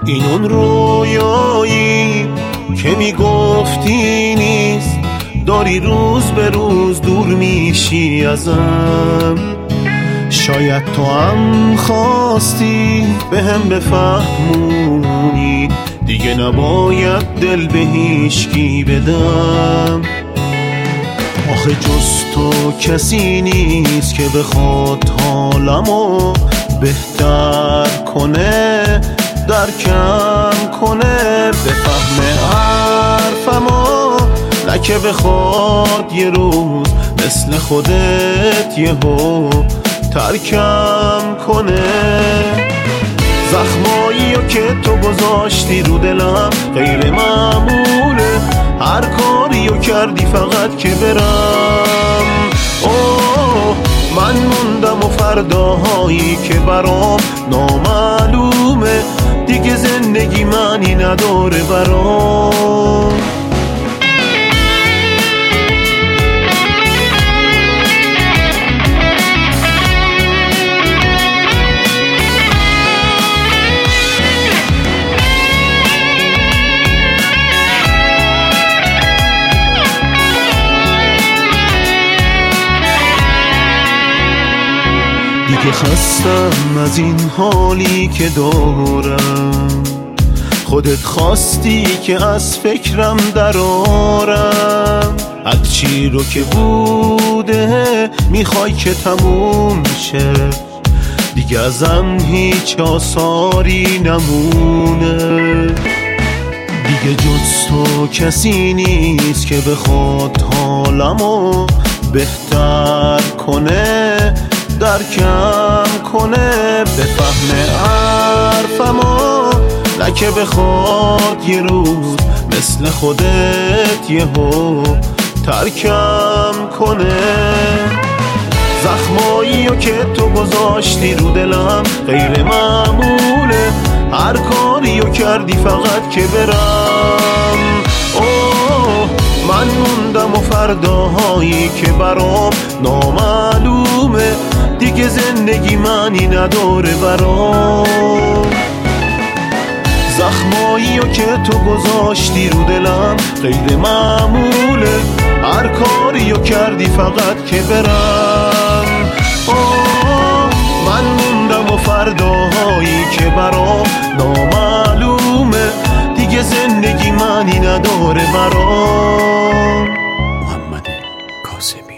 این اون رویایی که میگفتی نیست، داری روز به روز دور میشی ازم. شاید تو هم خواستی به هم بفهمونی دیگه نباید دل به هیچکی بدم. آخه جز تو کسی نیست که بخواد حالمو بهتر کنه، درکم کنه، بفهمه حرفمو، نه که بخواد یه روز مثل خودت یهو ترکم کنه. زخمایی که تو گذاشتی رو دلم غیر معموله، هر کاریو کردی فقط که برم. اوه من موندم و فرداهایی که برام نامعلومه، دیگه زندگی معنی نداره برام. دیگه خستم از این حالی که دارم، خودت خواستی که از فکرم درارم. هرچی رو که بوده میخوای که تموم شه، دیگه ازم هیچ آثاری نمونه. دیگه جز تو کسی نیست که بخواد حالمو بهتر کنه، درکم کنه، بفهمه حرفمو، نه که بخواد یه روز مثل خودت یهو ترکم کنه. زخماییو که تو گذاشتی رو دلم غیر معموله، هر کاریو کردی فقط که برم. اوه من موندم و فرداهایی که برام نامعلومه، دیگه زندگی معنی نداره برام. زخماییو که تو گذاشتی رو دلم غیر معموله، هر کاریو کردی فقط که برم. اوه من موندم و فرداهایی که برام نامعلومه، دیگه زندگی معنی نداره برام. محمد کاظمی.